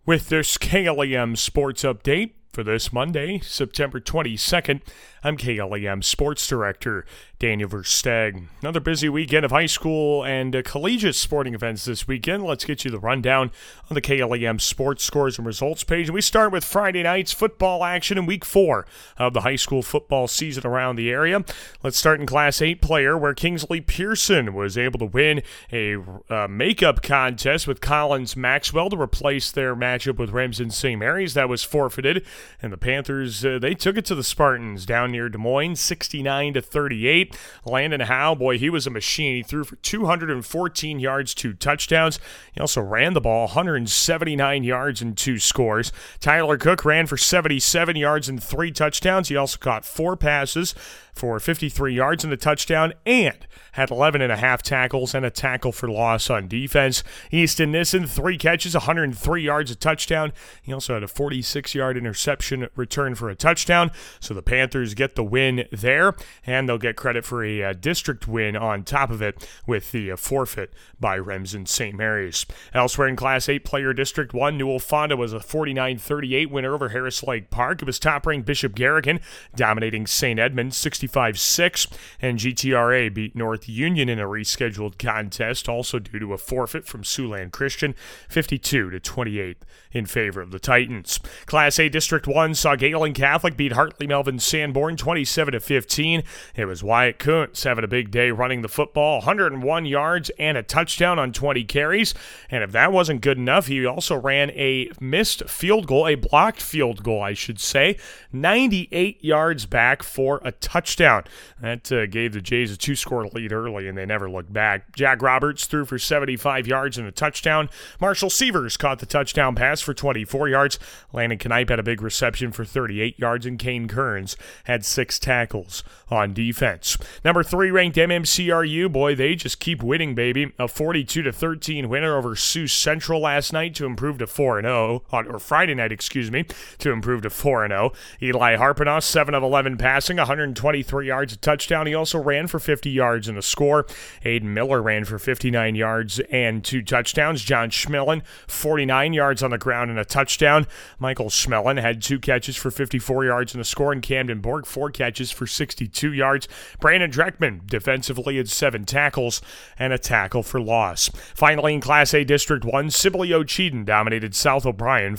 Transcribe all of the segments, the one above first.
With this KLEM Sports Update for this Monday, September 22nd, I'm KLEM Sports Director Daniel Versteg. Another busy weekend of high school and collegiate sporting events this weekend. Let's get you the rundown on the KLEM Sports Scores and Results page. And we start with Friday night's football action in Week 4 of the high school football season around the area. Let's start in Class 8 player, where Kingsley Pearson was able to win a makeup contest with Collins Maxwell to replace their matchup with Remsen St. Mary's. That was forfeited, and the Panthers, they took it to the Spartans down near Des Moines, 69-38. Landon Howe, boy, he was a machine. He threw for 214 yards, 2 touchdowns. He also ran the ball 179 yards and 2 scores. Tyler Cook ran for 77 yards and 3 touchdowns. He also caught 4 passes for 53 yards and a touchdown, and had 11.5 tackles and a tackle for loss on defense. Easton Nissen, 3 catches, 103 yards, a touchdown. He also had a 46-yard interception return for a touchdown. So the Panthers get the win there, and they'll get credit for a district win on top of it with the forfeit by Remsen St. Mary's. Elsewhere in Class 8 player District 1, Newell Fonda was a 49-38 winner over Harris Lake Park. It was top-ranked Bishop Garrigan dominating St. Edmund 65-6, and GTRA beat North Union in a rescheduled contest, also due to a forfeit from Siouxland Christian, 52-28 in favor of the Titans. Class A District 1 saw Galen Catholic beat Hartley Melvin Sanborn 27-15. It was Wyatt Kuntz having a big day running the football, 101 yards and a touchdown on 20 carries. And if that wasn't good enough, he also ran a missed field goal, a blocked field goal, I should say, 98 yards back for a touchdown. That gave the Jays a 2-score lead early, and they never looked back. Jack Roberts threw for 75 yards and a touchdown. Marshall Sievers caught the touchdown pass for 24 yards. Landon Knipe had a big reception for 38 yards, and Kane Kearns had 6 tackles on defense. Number 3 ranked MMCRU, boy, they just keep winning, baby. A 42-13 winner over Sioux Central last night to improve to 4-0, or Friday night, to improve to 4-0. Eli Harpenoff, 7 of 11 passing, 123 yards, a touchdown. He also ran for 50 yards and a score. Aiden Miller ran for 59 yards and 2 touchdowns. John Schmillen, 49 yards on the ground and a touchdown. Michael Schmellen had 2 catches for 54 yards and a score, and Camden Borg 4 catches for 62 yards. Brandon Dreckman defensively had 7 tackles and a tackle for loss. Finally, in Class A District 1, Sibley Cheaton dominated South O'Brien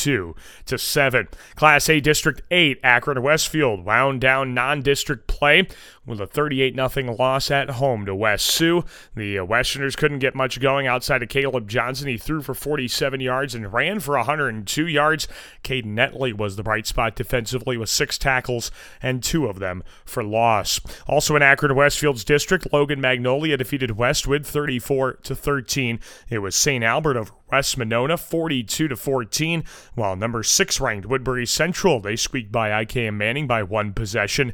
42-7. Class A District 8, Akron Westfield wound down non-district play with a 38-0 loss at home to West Sioux. The Westerners couldn't get much going outside of Caleb Johnson. He threw for 47 yards and ran for 102 yards. Caden Netley was the bright spot defensively with 6 tackles and 2 of them for loss. Also in Akron Westfield's district, Logan Magnolia defeated Westwood 34-13. It was St. Albert over West Monona 42-14, while number 6 ranked Woodbury Central, they squeaked by IKM Manning by 1 possession,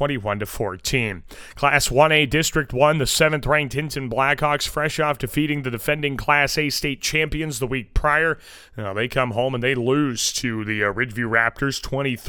21-14. Class 1A District 1, the 7th ranked Hinton Blackhawks, fresh off defeating the defending Class A state champions the week prior. Now they come home and they lose to the Ridgeview Raptors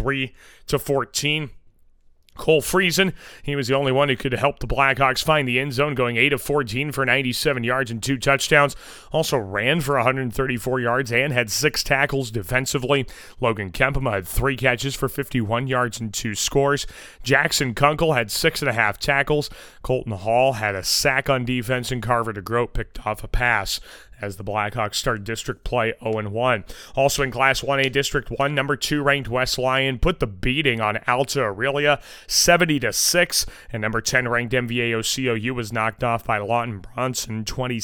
23-14. Cole Friesen, he was the only one who could help the Blackhawks find the end zone, going 8 of 14 for 97 yards and 2 touchdowns. Also ran for 134 yards and had 6 tackles defensively. Logan Kempema had 3 catches for 51 yards and 2 scores. Jackson Kunkel had 6.5 tackles. Colton Hall had a sack on defense, and Carver DeGroat picked off a pass as the Blackhawks start district play 0-1. Also in Class 1A District 1, number 2 ranked West Lyon put the beating on Alta Aurelia 70-6, and number 10 ranked MVAO-COU was knocked off by Lawton Bronson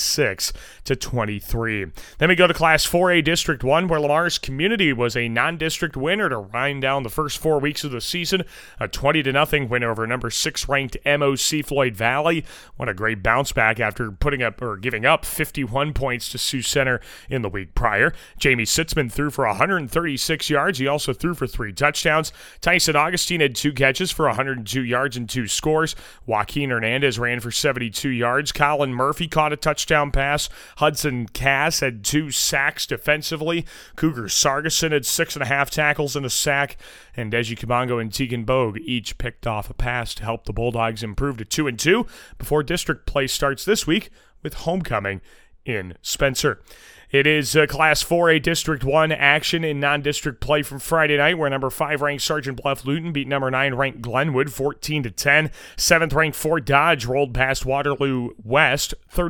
26-23. Then we go to Class 4A District 1, where Lamar's Community was a non-district winner to wind down the first 4 weeks of the season. A 20-0 win over number 6 ranked MOC Floyd Valley. What a great bounce back after giving up 51 points to Sioux Center in the week prior. Jamie Sitzman threw for 136 yards. He also threw for 3 touchdowns. Tyson Augustine had 2 catches for 102 yards and 2 scores. Joaquin Hernandez ran for 72 yards. Colin Murphy caught a touchdown pass. Hudson Cass had 2 sacks defensively. Cougar Sargason had 6.5 tackles and a sack. And Deji Kabongo and Tegan Bogue each picked off a pass to help the Bulldogs improve to 2-2 before district play starts this week with homecoming in Spencer. It is Class 4A District 1 action in non-district play from Friday night, where number 5 ranked Sergeant Bluff Luton beat number 9 ranked Glenwood 14-10. 7th ranked Fort Dodge rolled past Waterloo West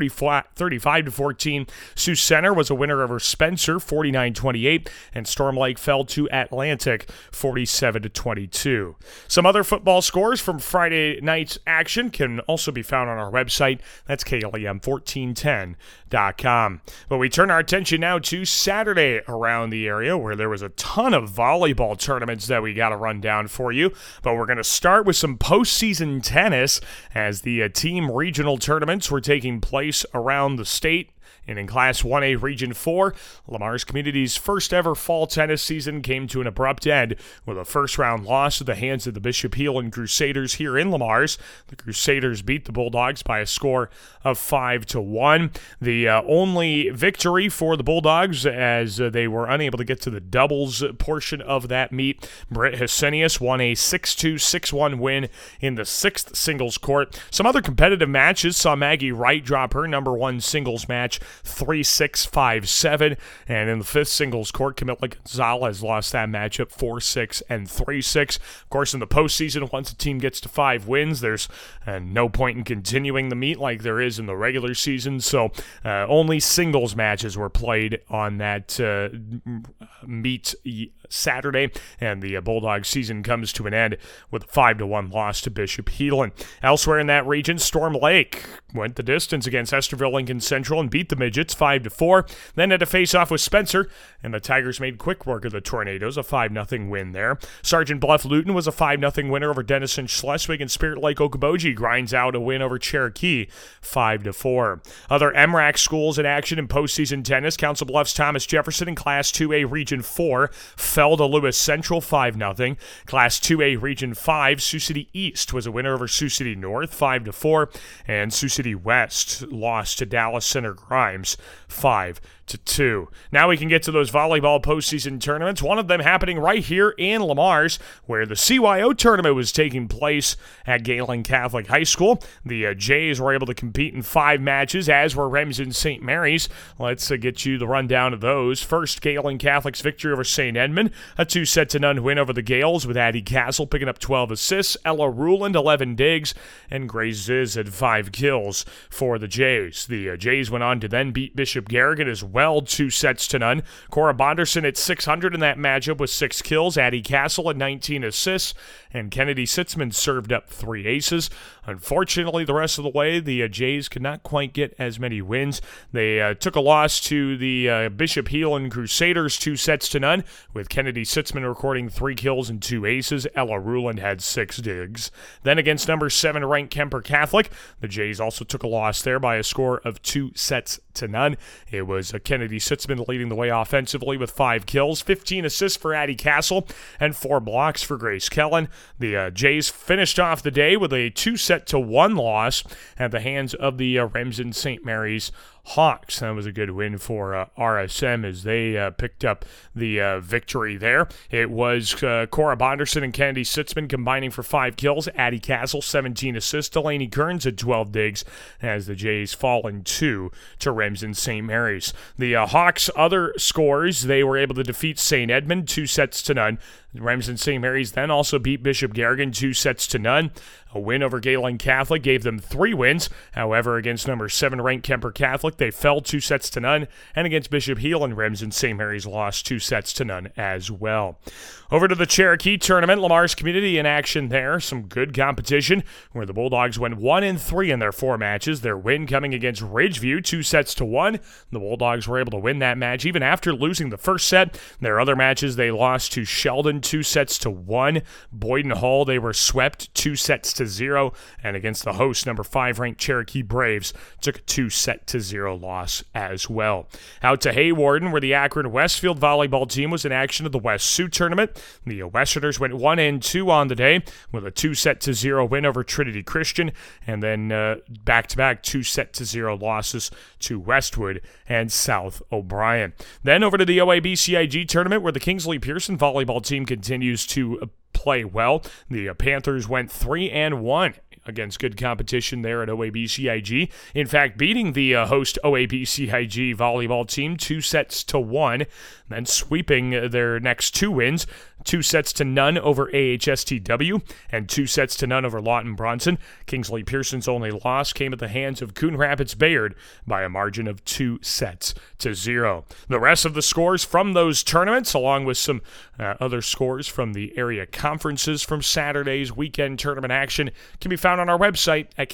35-14. Sioux Center was a winner over Spencer 49-28, and Storm Lake fell to Atlantic 47-22. Some other football scores from Friday night's action can also be found on our website. That's KLEM1410.com. But we turn our attention now to Saturday around the area, where there was a ton of volleyball tournaments that we got to run down for you. But we're going to start with some postseason tennis, as the team regional tournaments were taking place around the state. And in Class 1A Region 4, Lamar's Community's first ever fall tennis season came to an abrupt end with a first-round loss at the hands of the Bishop Heelan Crusaders here in Lamar's. The Crusaders beat the Bulldogs by a score of 5-1. The only victory for the Bulldogs, as they were unable to get to the doubles portion of that meet. Britt Hesenius won a 6-2, 6-1 win in the 6th singles court. Some other competitive matches saw Maggie Wright drop her number 1 singles match 3-6, 5-7, and in the 5th singles court, Camila Gonzalez lost that matchup 4-6 and 3-6. Of course, in the postseason, once a team gets to 5 wins, there's no point in continuing the meet like there is in the regular season, so only singles matches were played on that meet Saturday, and the Bulldogs season comes to an end with a 5-1 loss to Bishop Heelan. Elsewhere in that region, Storm Lake went the distance against Esterville Lincoln Central and beat the Midgets 5-4. Then had to face off with Spencer, and the Tigers made quick work of the Tornadoes, a 5-0 win there. Sergeant Bluff Luton was a 5-0 winner over Denison Schleswig, and Spirit Lake Okoboji grinds out a win over Cherokee 5-4. Other MRAC schools in action in postseason tennis: Council Bluffs Thomas Jefferson in Class 2A Region 4 fell to Lewis Central 5-0. Class 2A Region 5, Sioux City East was a winner over Sioux City North 5-4, and Sioux City West lost to Dallas Center Grimes 5-2. Now we can get to those volleyball postseason tournaments, one of them happening right here in Lamar's, where the CYO tournament was taking place at Galen Catholic High School. The Jays were able to compete in 5 matches, as were Remsen St. Mary's. Let's get you the rundown of those. First, Galen Catholic's victory over St. Edmund, a 2-0 win over the Gales, with Addie Castle picking up 12 assists, Ella Ruland 11 digs, and Grace Ziz had 5 kills for the Jays. The Jays went on to then beat Bishop Garrigan as well, 2-0. Cora Bonderson at 600 in that matchup with 6 kills, Addie Castle at 19 assists, and Kennedy Sitzman served up 3 aces. Unfortunately, the rest of the way, the Jays could not quite get as many wins. They took a loss to the Bishop Heelan Crusaders 2-0, with Kennedy Sitzman recording 3 kills and 2 aces. Ella Ruland had 6 digs. Then against number 7 ranked Kemper Catholic, the Jays also took a loss there by a score of 2-0. It was Kennedy Sitzman leading the way offensively with 5 kills, 15 assists for Addie Castle, and 4 blocks for Grace Kellen. The Jays finished off the day with a 2-1 loss at the hands of the Remsen St. Mary's Hawks. That was a good win for RSM as they picked up the victory there. It was Cora Bonderson and Kennedy Sitzman combining for 5 kills. Addie Castle, 17 assists. Delaney Kearns had 12 digs as the Jays fall in 2 to Remsen St. Mary's. The Hawks' other scores, they were able to defeat St. Edmund 2-0. Remsen St. Mary's then also beat Bishop Garrigan 2-0. A win over Galen Catholic gave them 3 wins. However, against number 7 ranked Kemper Catholic, they fell 2-0, and against Bishop Heelan, Remsen St. Mary's lost 2-0 as well. Over to the Cherokee tournament, Lamar's Community in action there. Some good competition where the Bulldogs went 1-3 in their 4 matches. Their win coming against Ridgeview 2-1. The Bulldogs were able to win that match even after losing the first set. Their other matches, they lost to Sheldon 2-1. Boyden Hall, they were swept 2-0, and against the host, number 5 ranked Cherokee Braves, took a 2-0 loss as well. Out to Haywarden, where the Akron Westfield volleyball team was in action at the West Sioux tournament. The Westerners went 1-2 on the day with a 2-0 win over Trinity Christian, and then back-to-back 2-0 losses to Westwood and South O'Brien. Then over to the OABCIG tournament, where the Kingsley Pearson volleyball team continues to play well. The Panthers went 3-1 against good competition there at OABCIG. In fact, beating the host OABCIG volleyball team 2-1, then sweeping their next 2 wins, 2-0 over AHSTW and 2-0 over Lawton Bronson. Kingsley Pearson's only loss came at the hands of Coon Rapids Bayard by a margin of 2-0. The rest of the scores from those tournaments, along with some other scores from the area conferences from Saturday's weekend tournament action, can be found on our website at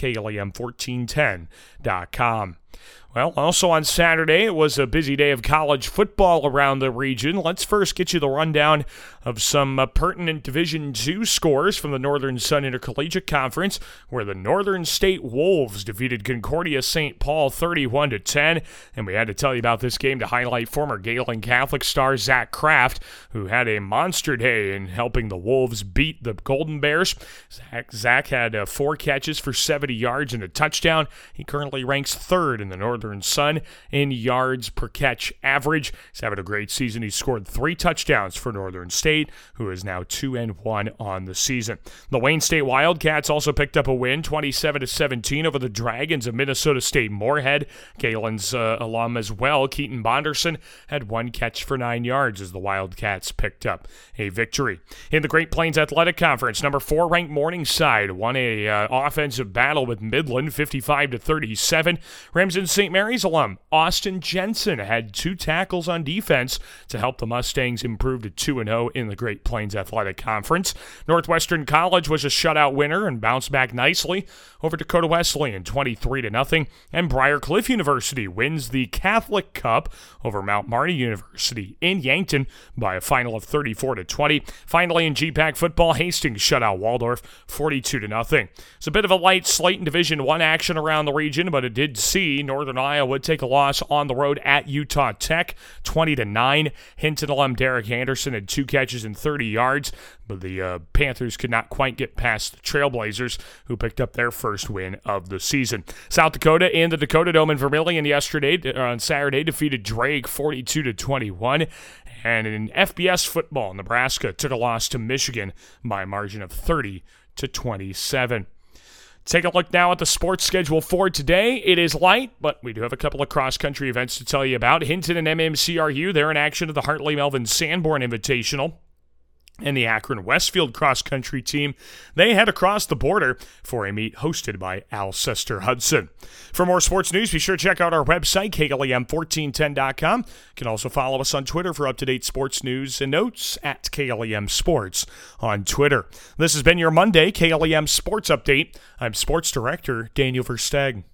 KLEM1410.com. Well, also on Saturday, it was a busy day of college football around the region. Let's first get you the rundown of some pertinent Division II scores from the Northern Sun Intercollegiate Conference, where the Northern State Wolves defeated Concordia St. Paul 31-10. And we had to tell you about this game to highlight former Galen Catholic star Zach Kraft, who had a monster day in helping the Wolves beat the Golden Bears. Zach had 4 catches for 70 yards and a touchdown. He currently ranks 3rd in the Northern Sun in yards per catch average. He's having a great season. He scored 3 touchdowns for Northern State, who is now 2-1 on the season. The Wayne State Wildcats also picked up a win, 27-17 over the Dragons of Minnesota State Moorhead. Galen's alum as well, Keaton Bonderson, had 1 catch for 9 yards as the Wildcats picked up a victory. In the Great Plains Athletic Conference, number 4 ranked Morningside won a offensive battle with Midland, 55-37. Ramsden St. Mary's alum Austin Jensen had 2 tackles on defense to help the Mustangs improve to 2-0 in the Great Plains Athletic Conference. Northwestern College was a shutout winner and bounced back nicely over Dakota Wesleyan 23-0. And Briar Cliff University wins the Catholic Cup over Mount Marty University in Yankton by a final of 34-20. Finally, in GPAC football, Hastings shut out Waldorf 42-0. It's a bit of a light slate in Division I action around the region, but it did see Northern Iowa take a loss on the road at Utah Tech 20-9. Hinton alum Derek Anderson had 2 catches and 30 yards, but the Panthers could not quite get past the Trailblazers, who picked up their first win of the season. South Dakota and the Dakota Dome in Vermillion on Saturday defeated Drake 42-21. And in FBS football, Nebraska took a loss to Michigan by a margin of 30-27. Take a look now at the sports schedule for today. It is light, but we do have a couple of cross-country events to tell you about. Hinton and MMCRU, they're in action at the Hartley Melvin Sanborn Invitational. And the Akron Westfield cross-country team, they head across the border for a meet hosted by Alcester Hudson. For more sports news, be sure to check out our website, KLEM1410.com. You can also follow us on Twitter for up-to-date sports news and notes at KLEM Sports on Twitter. This has been your Monday KLEM Sports Update. I'm Sports Director Daniel Versteg.